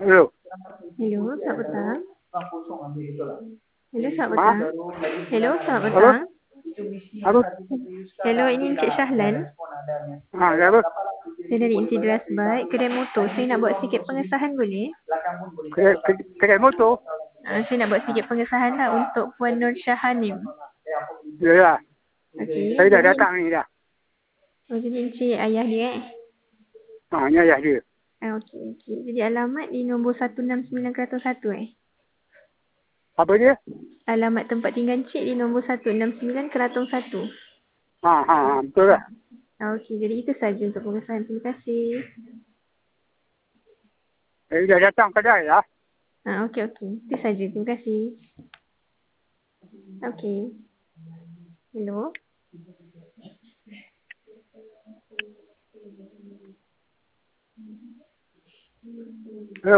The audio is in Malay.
Hello. Hello, selamat petang. Hello, selamat Ha? petang. Hello, selamat Apa? petang. Apa? Hello, ini Encik Syahlan. Ha, apa? Saya dari Insidras Bike, kedai motor. Saya nak buat sikit pengesahan boleh? Kedai motor? Saya nak buat sikit pengesahan lah untuk Puan Nur Syahanim. Ya, ya. Okey. Saya dah datang ni dah. Jadi Encik ayah dia Ha, ni ayah dia. Okey, okey. Jadi alamat di nombor 169 Keraton 1 Apa dia? Alamat tempat tinggal Encik di nombor 169 Keraton 1. Ha, ha, ha, betul lah. Okey, jadi itu saja untuk pengesahan. Terima kasih. Saya dah datang kedai lah. Okey, okey. Itu saja. Terima kasih. Okey. Hello. Hello.